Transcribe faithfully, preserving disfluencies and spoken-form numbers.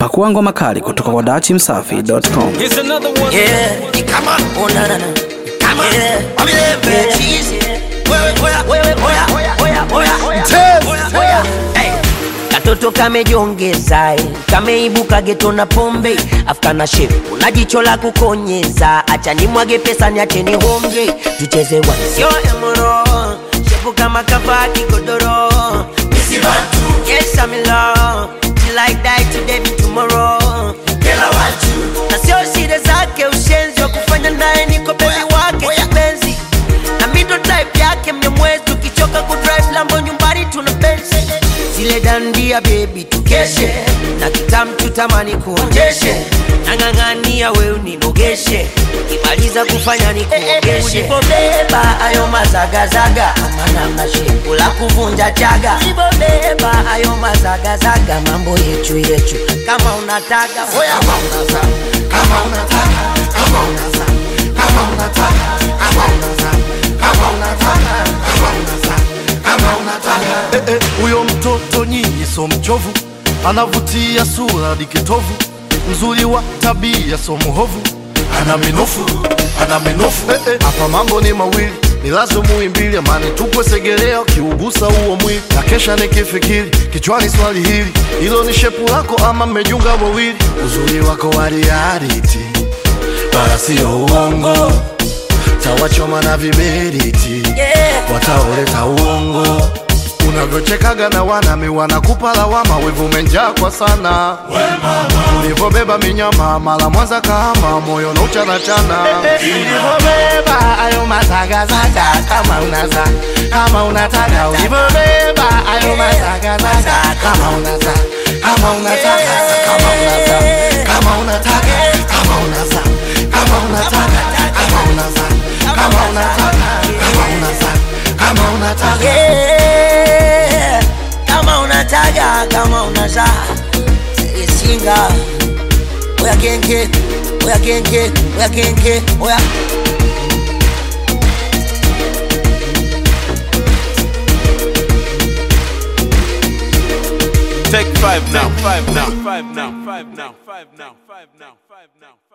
Pakua ngoma kali kutoka kwa dati msafi dot com. Here's another one. Yeah, come on, oh na na na. Come on, yeah, I'm in there, cheesy. Oya, oya, oya, oya, oya, oya, oya. Hey, katoto kamejongeza, kameibuka geto na pombe, afkana shape, una jicho la kukonyeza, acha nimwage pesa niache ni honge, tucheze wa sio emoro, shepu kama kabaki godoro. Missy Bantu, yes I'm in love, she like that today be tomorrow. Girl I want you, na sio shida zake ushenzi wa kufanya naye niko baby wake kipenzi. Na middle type yake mnyamwezi tukichoka kudrive Lambo nyumbani tuna benzi. Zile dandia baby tukeshe, na kitamu tutamani kuonjeshe. Nangangania we uninogeshe, kimaliza kufanya ni kuongeshe. Ulipobeba ayo mazagazaga, amana mashepu la kuvunja chaga. Ulipobeba ayo mazagazaga, mambo yechu yechu kama unataka. Kama unataka, kama unataka, kama unataka, kama unataka, kama unataka, kama unataka, kama unataka, kama unataka. Eh eh, huyo mtoto nyinyi so mchovu, anavutia sura dikitovu, mzuri wa tabia so muhovu, ana minofu, ana minofu. Eh eh, hapa mambo ni mawili, ni lazo muimbili, amani tukwe segelea kiugusa huo mwili. Na kesha nikifikiri, kichwani swali hili, hilo ni shepu lako ama mmejunga wawili? Uzuri wako wa reality, wala sio uongo, tawachoma na viberiti, yeah. Wataoleta uongo, unavyochekaga na wanami wanakupa lawama, wevu menjaa kwa sana. Ulivobeba minyama, mala Mwanza Kahama, moyo na uchana chana. Ulivobeba ayo mazagazaga, kama unaza, kama unataka. Ulivobeba ayo mazagazaga, kama unaza, kama unataka, kama unaza, kama unataka, kama unaza, kama unataka, kama unaza, kama unataka, kama unaza, kama unataka. Yeah, kama unataka, kama unaza. Singa, oya kenke, oya kenke, oya kenke, oya. Take five now, five now, five now, five now, five now, five now, five now.